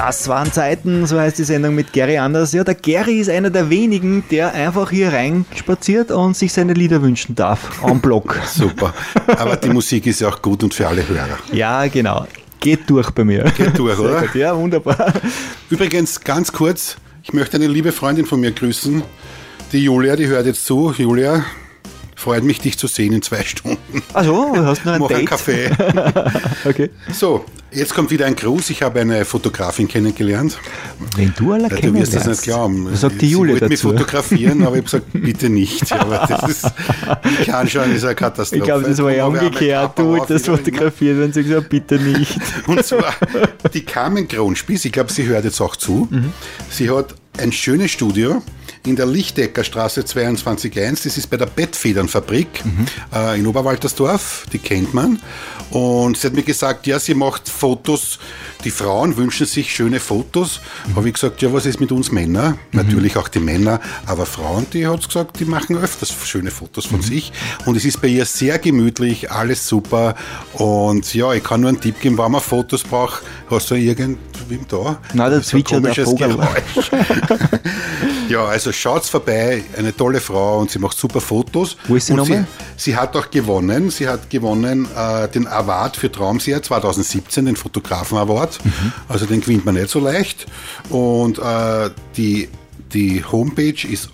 Das waren Zeiten, so heißt die Sendung mit Gary Anders. Ja, der Gary ist einer der wenigen, der einfach hier reinspaziert und sich seine Lieder wünschen darf. En bloc. Super. Aber die Musik ist ja auch gut und für alle Hörer. Ja, genau. Geht durch bei mir. Geht durch, oder? Gut. Ja, wunderbar. Übrigens, ganz kurz, ich möchte eine liebe Freundin von mir grüßen. Die Julia, die hört jetzt zu. Julia, freut mich, dich zu sehen in 2 Stunden. Also, du hast noch ein Mach Date? einen Kaffee. Okay. So, jetzt kommt wieder ein Gruß. Ich habe eine Fotografin kennengelernt. Wenn du alle Du wirst das nicht glauben. Was sagt die Sie Julia wollte mich dazu? fotografieren, aber ich habe gesagt, bitte nicht. Aber das ist, ich kann schon, ist eine Katastrophe. Ich glaube, das war ja umgekehrt. Du wolltest fotografieren und sie gesagt, bitte nicht. Und zwar die Carmen Kronspieß, ich glaube, sie hört jetzt auch zu. Sie hat ein schönes Studio in der Lichteckerstraße 22.1. Das ist bei der Bettfedernfabrik in Oberwaltersdorf. Die kennt man. Und sie hat mir gesagt, ja, sie macht Fotos. Die Frauen wünschen sich schöne Fotos. Habe ich gesagt, ja, was ist mit uns Männern? Natürlich auch die Männer, aber Frauen, die hat gesagt, die machen öfters schöne Fotos von sich. Und es ist bei ihr sehr gemütlich, alles super. Und ja, ich kann nur einen Tipp geben, wenn man Fotos braucht. Hast du irgendwem da? Nein, da zwitschert der Vogel. Geräusch. Ja, also schaut's vorbei, eine tolle Frau und sie macht super Fotos. Wo ist sie nochmal? Sie hat auch gewonnen. Sie hat gewonnen den Award für Traumseher 2017, den Fotografen Award. Also den gewinnt man nicht so leicht. Und die Homepage ist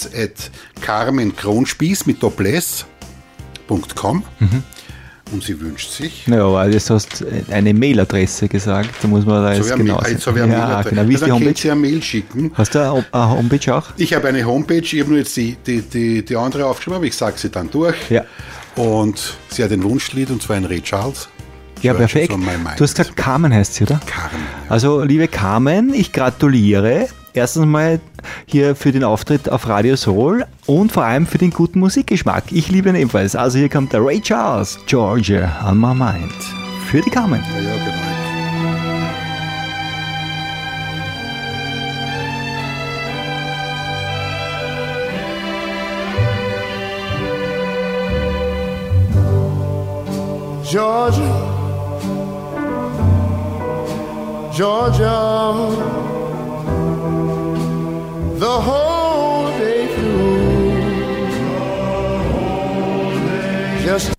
office@carmenkronspieß mit doppel-s.com. Und sie wünscht sich. Naja, weil du hast eine Mailadresse gesagt, da muss man da jetzt genau sagen. Ja, genau. Wie ist die Dann Homepage? könnt ihr eine Mail schicken. Hast du eine Homepage auch? Ich habe eine Homepage, ich habe nur jetzt die andere aufgeschrieben, aber ich sage sie dann durch. Ja. Und sie hat ein Wunschlied, und zwar ein Ray Charles. Ja, Churches perfekt. on My Mind. Du hast gesagt, Carmen heißt sie, oder? Carmen. Ja. Also, liebe Carmen, ich gratuliere. Erstens mal hier für den Auftritt auf Radio Soul und vor allem für den guten Musikgeschmack. Ich liebe ihn ebenfalls. Also hier kommt der Ray Charles, Georgia on My Mind. Für die Carmen. Ja, genau. Georgia, Georgia, the whole day through. Just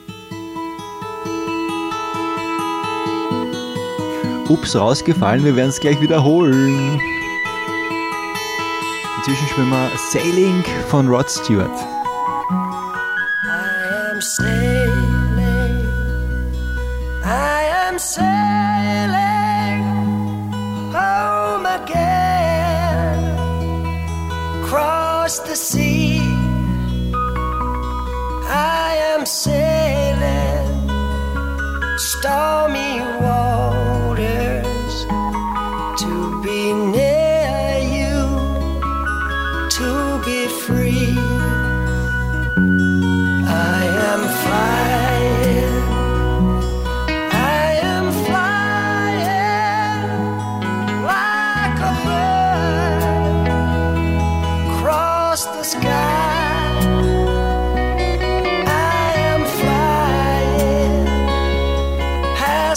Ups, rausgefallen, wir werden es gleich wiederholen. Inzwischen spielen wir Sailing von Rod Stewart. I am sailing, I am sailing home again, across the sea. I am sailing stormy waters to be near you, to be free. I am flying, I am flying like a bird across the sky. I am flying,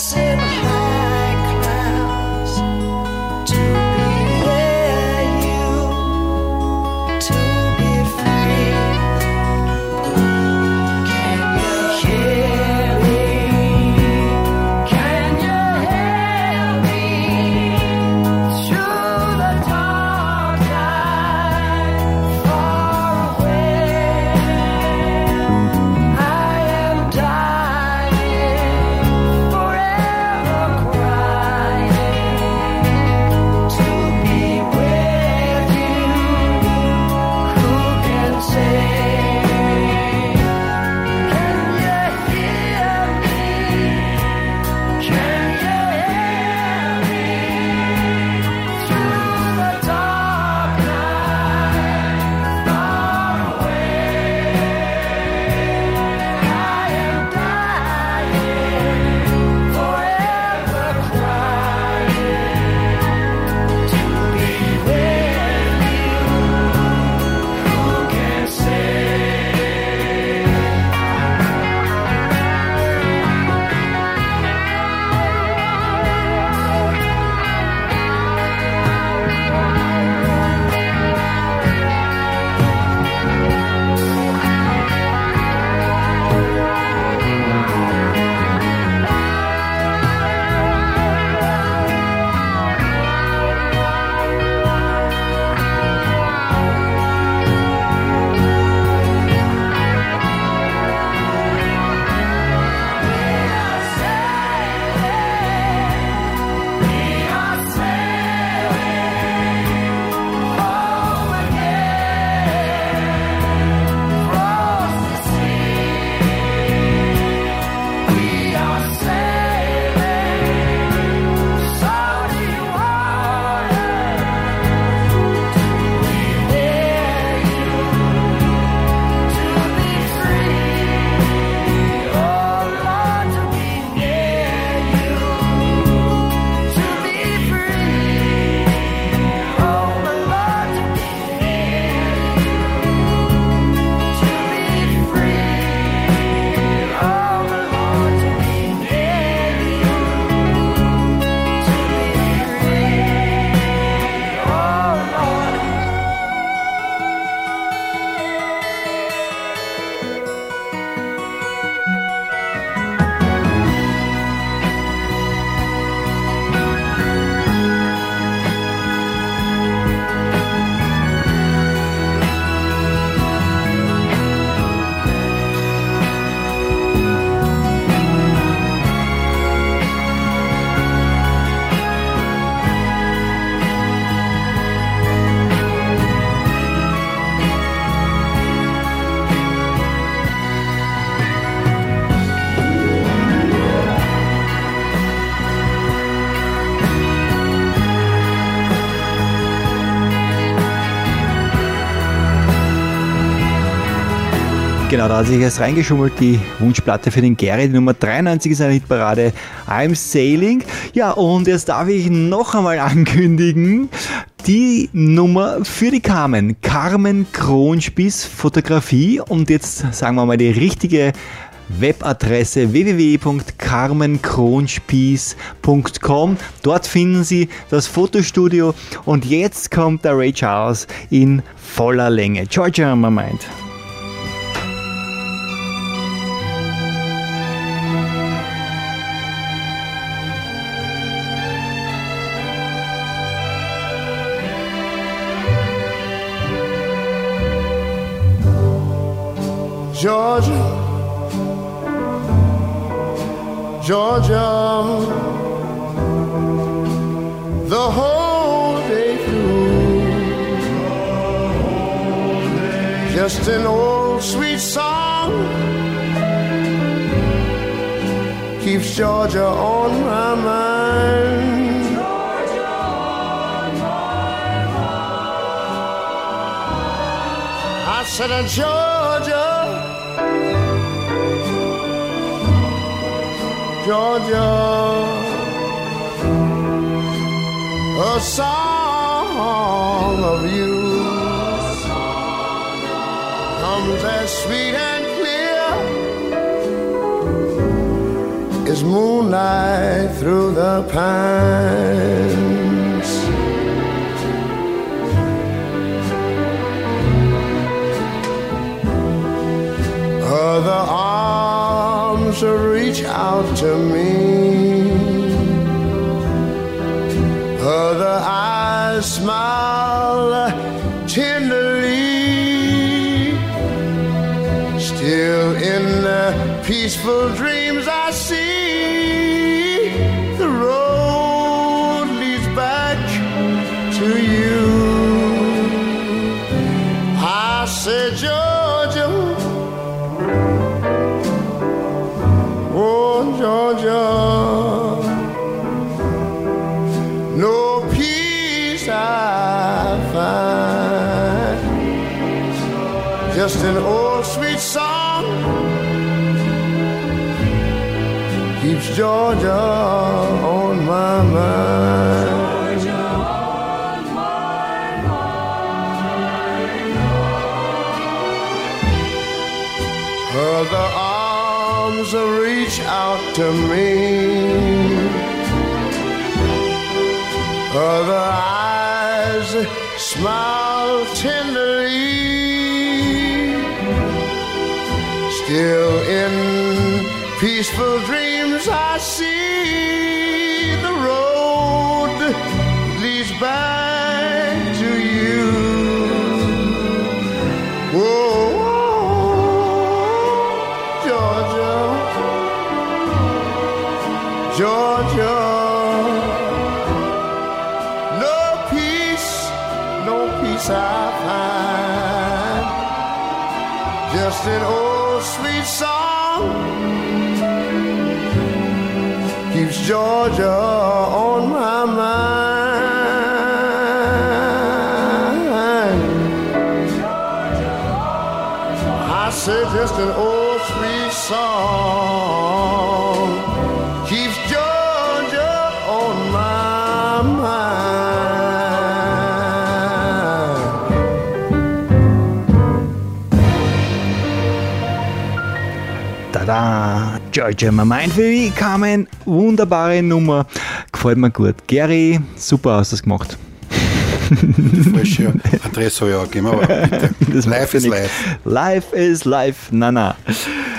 Genau, da hat sich erst reingeschummelt, die Wunschplatte für den Gary, die Nummer 93 ist eine Hitparade, I'm Sailing. Ja, und jetzt darf ich noch einmal ankündigen, die Nummer für die Carmen Kronspieß Fotografie, und jetzt sagen wir mal die richtige Webadresse www.carmenkronspieß.com. Dort finden Sie das Fotostudio, und jetzt kommt der Ray Charles in voller Länge. Georgia on my mind. Georgia, Georgia, the whole day through, just an old sweet song keeps Georgia on my mind. Georgia on my mind. I said, Georgia, Georgia, a song of you comes as sweet and clear as moonlight through the pines. Other arms reach out to me, other eyes smile tenderly. Still in the peaceful dreams I see, the road leads back to you. I said, Georgia, oh Georgia, no peace I find, just an old sweet song keeps Georgia on my mind. Georgia on my mind. Other arms reach out to me, other eyes smile tenderly. Still in peaceful dreams I see, the road leads back to you. Whoa, Georgia, Georgia, no peace I find, just an old sweet song keeps Georgia on my mind. I said just an old sweet song keeps Georgia on my mind. Tada! Georgia on my mind für die Carmen, wunderbare Nummer, gefällt mir gut. Gary, super hast du das gemacht. Falsche Adresse habe ich auch gegeben, aber bitte. Das Life is life. Life is life, na.